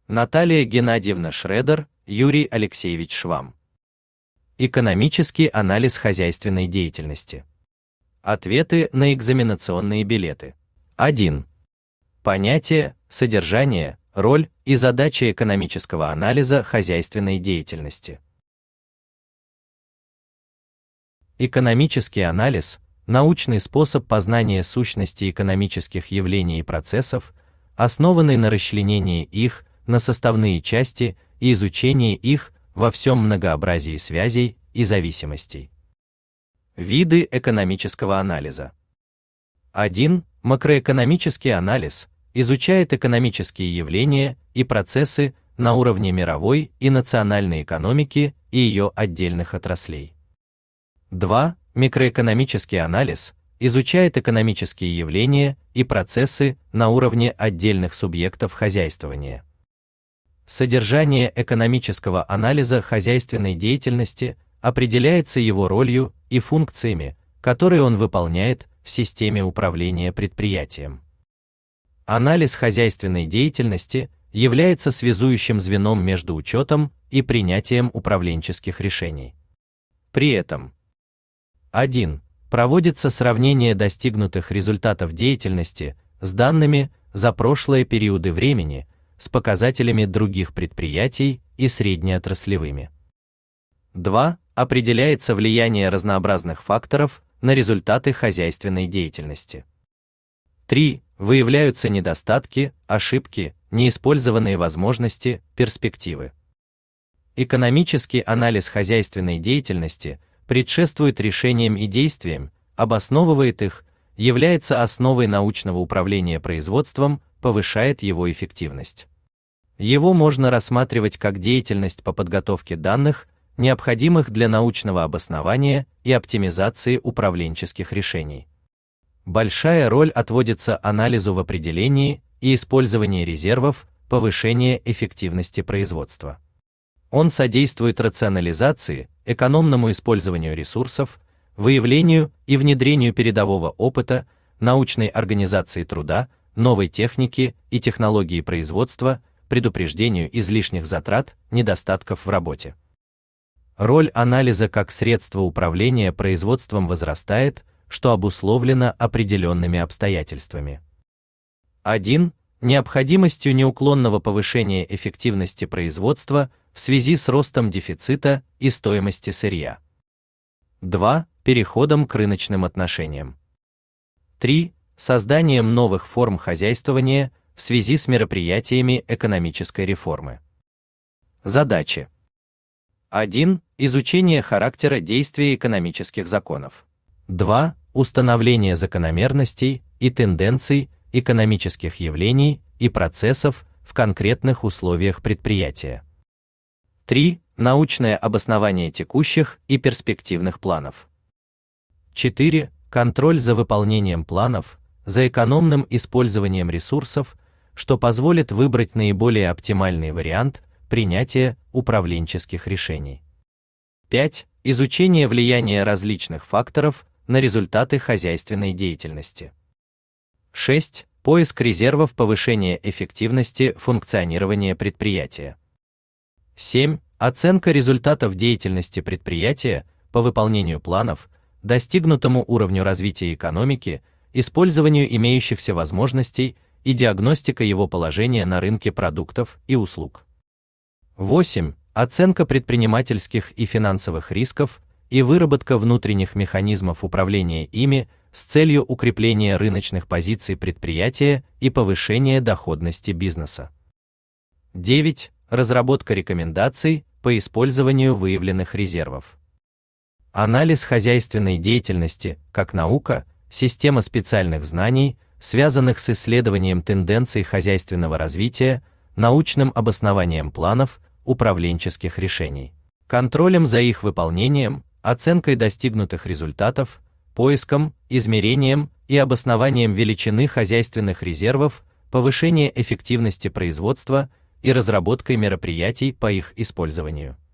Наталья Геннадьевна Шредер, Юрий Алексеевич Швам. Экономический анализ хозяйственной деятельности. Ответы на экзаменационные билеты. 1. Понятие, содержание, роль и задачи экономического анализа хозяйственной деятельности. Экономический анализ – научный способ познания сущности экономических явлений и процессов, основанный на расчленении их на составные части и изучении их во всем многообразии связей и зависимостей. Виды экономического анализа. 1. Макроэкономический анализ изучает экономические явления и процессы на уровне мировой и национальной экономики и ее отдельных отраслей. 2. Микроэкономический анализ изучает экономические явления и процессы на уровне отдельных субъектов хозяйствования. Содержание экономического анализа хозяйственной деятельности определяется его ролью и функциями, которые он выполняет в системе управления предприятием. Анализ хозяйственной деятельности является связующим звеном между учетом и принятием управленческих решений. При этом 1. Проводится сравнение достигнутых результатов деятельности с данными за прошлые периоды времени с показателями других предприятий и среднеотраслевыми. 2. Определяется влияние разнообразных факторов на результаты хозяйственной деятельности. 3. Выявляются недостатки, ошибки, неиспользованные возможности, перспективы. Экономический анализ хозяйственной деятельности предшествует решениям и действиям, обосновывает их, является основой научного управления производством, повышает его эффективность. Его можно рассматривать как деятельность по подготовке данных, необходимых для научного обоснования и оптимизации управленческих решений. Большая роль отводится анализу в определении и использовании резервов, повышения эффективности производства. Он содействует рационализации, экономному использованию ресурсов, выявлению и внедрению передового опыта, научной организации труда, новой техники и технологии производства, предупреждению излишних затрат, недостатков в работе. Роль анализа как средства управления производством возрастает, что обусловлено определенными обстоятельствами. 1. Необходимостью неуклонного повышения эффективности производства в связи с ростом дефицита и стоимости сырья. 2. Переходом к рыночным отношениям. 3. Созданием новых форм хозяйствования в связи с мероприятиями экономической реформы. Задачи. 1. Изучение характера действия экономических законов. 2. Установление закономерностей и тенденций экономических явлений и процессов в конкретных условиях предприятия. 3. Научное обоснование текущих и перспективных планов. 4. Контроль за выполнением планов, за экономным использованием ресурсов, что позволит выбрать наиболее оптимальный вариант принятия управленческих решений. 5. Изучение влияния различных факторов на результаты хозяйственной деятельности. 6. Поиск резервов повышения эффективности функционирования предприятия. 7. Оценка результатов деятельности предприятия по выполнению планов, достигнутому уровню развития экономики, использованию имеющихся возможностей и диагностика его положения на рынке продуктов и услуг. 8. Оценка предпринимательских и финансовых рисков и выработка внутренних механизмов управления ими с целью укрепления рыночных позиций предприятия и повышения доходности бизнеса. 9. Разработка рекомендаций по использованию выявленных резервов. Анализ хозяйственной деятельности как наука, система специальных знаний, связанных с исследованием тенденций хозяйственного развития, научным обоснованием планов, управленческих решений, контролем за их выполнением, оценкой достигнутых результатов, поиском, измерением и обоснованием величины хозяйственных резервов, повышение эффективности производства и разработкой мероприятий по их использованию.